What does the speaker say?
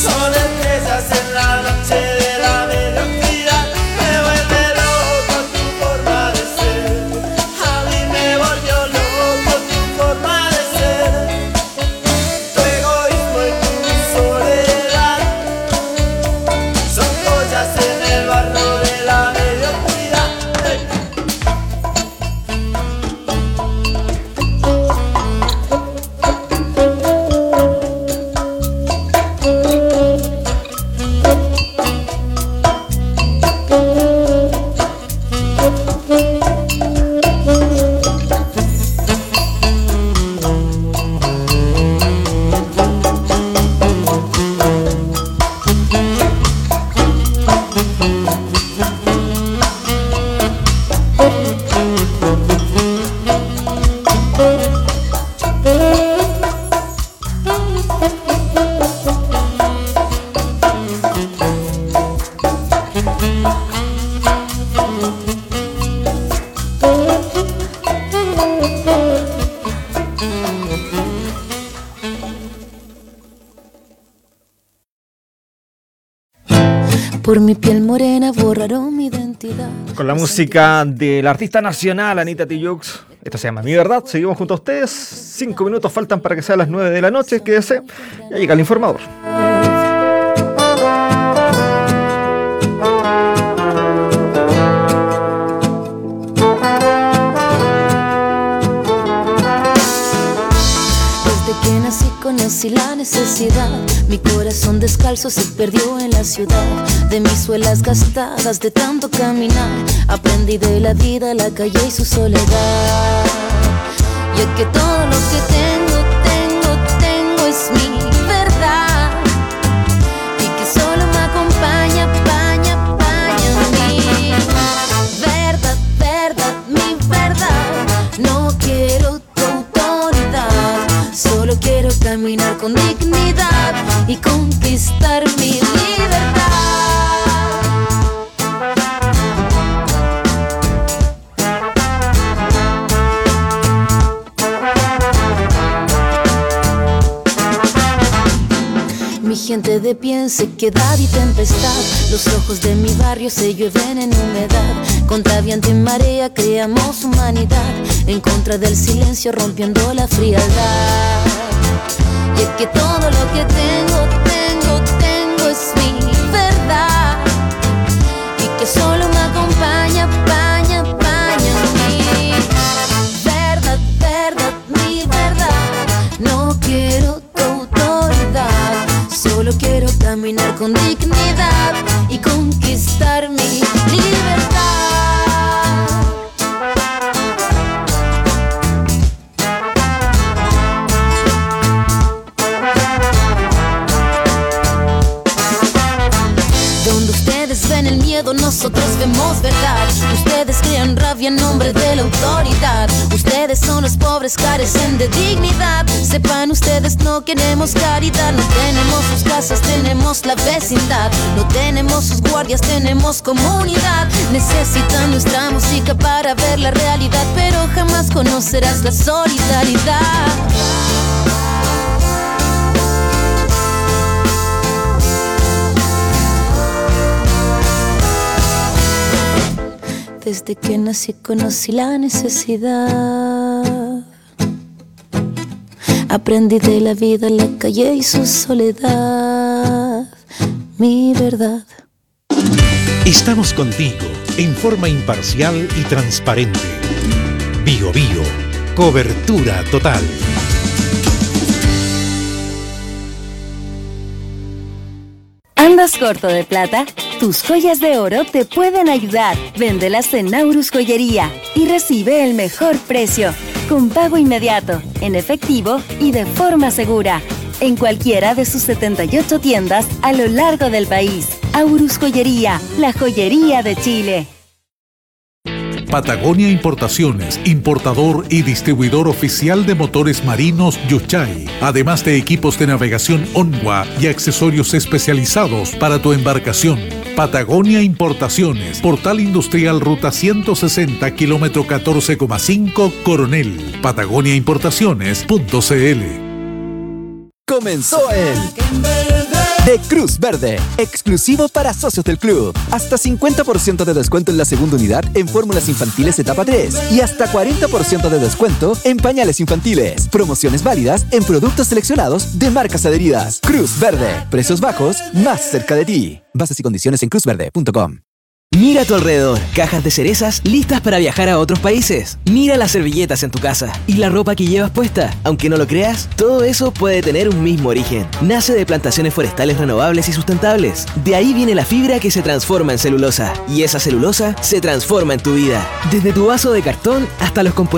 Son estrellas en la noche de la mediocridad. Me vuelve loco tu forma de ser. A mí me volvió loco tu forma de ser. Tu egoísmo y tu soledad son joyas en el barro de la mediocridad. Por mi piel morena borraron mi identidad. Con la música del artista nacional Anita Tijoux. Esto se llama Mi Verdad. Seguimos junto a ustedes. 5 minutos faltan para que sea las 9 de la noche. Quédese. Ya llega el informador. Conocí la necesidad, mi corazón descalzo se perdió en la ciudad. De mis suelas gastadas de tanto caminar, aprendí de la vida, la calle y su soledad. Ya que todo lo que tengo es mi verdad, y que solo me acompaña mi verdad, mi verdad. No quiero tu autoridad, solo quiero caminar con dignidad y conquistar mi libertad. Mi gente de pie en sequedad y tempestad, los ojos de mi barrio se llueven en humedad. Contra viento y marea creamos humanidad, en contra del silencio rompiendo la frialdad. Y es que todo lo que tengo es mi verdad, y que solo me acompaña mi verdad. No quiero tu autoridad, solo quiero caminar con dignidad y conquistar mi libertad. Ven el miedo, nosotros vemos verdad. Ustedes crean rabia en nombre de la autoridad. Ustedes son los pobres, carecen de dignidad. Sepan ustedes, no queremos caridad. No tenemos sus casas, tenemos la vecindad. No tenemos sus guardias, tenemos comunidad. Necesitan nuestra música para ver la realidad, pero jamás conocerás la solidaridad. Desde que nací conocí la necesidad, aprendí de la vida, la calle y su soledad, mi verdad. Estamos contigo en forma imparcial y transparente. Bío Bío, cobertura total. ¿Andas corto de plata? Tus joyas de oro te pueden ayudar. Véndelas en Naurus Joyería y recibe el mejor precio, con pago inmediato, en efectivo y de forma segura, en cualquiera de sus 78 tiendas a lo largo del país. Aurus Joyería, la joyería de Chile. Patagonia Importaciones, importador y distribuidor oficial de motores marinos Yuchay, además de equipos de navegación Onwa y accesorios especializados para tu embarcación. Patagonia Importaciones, Portal Industrial Ruta 160, kilómetro 14,5, Coronel. patagoniaimportaciones.cl. Comenzó el de Cruz Verde, exclusivo para socios del club. Hasta 50% de descuento en la segunda unidad en fórmulas infantiles etapa 3 y hasta 40% de descuento en pañales infantiles. Promociones válidas en productos seleccionados de marcas adheridas. Cruz Verde, precios bajos más cerca de ti. Bases y condiciones en cruzverde.com. Mira a tu alrededor, cajas de cerezas listas para viajar a otros países. Mira las servilletas en tu casa y la ropa que llevas puesta. Aunque no lo creas, todo eso puede tener un mismo origen. Nace de plantaciones forestales renovables y sustentables. De ahí viene la fibra que se transforma en celulosa. Y esa celulosa se transforma en tu vida. Desde tu vaso de cartón hasta los componentes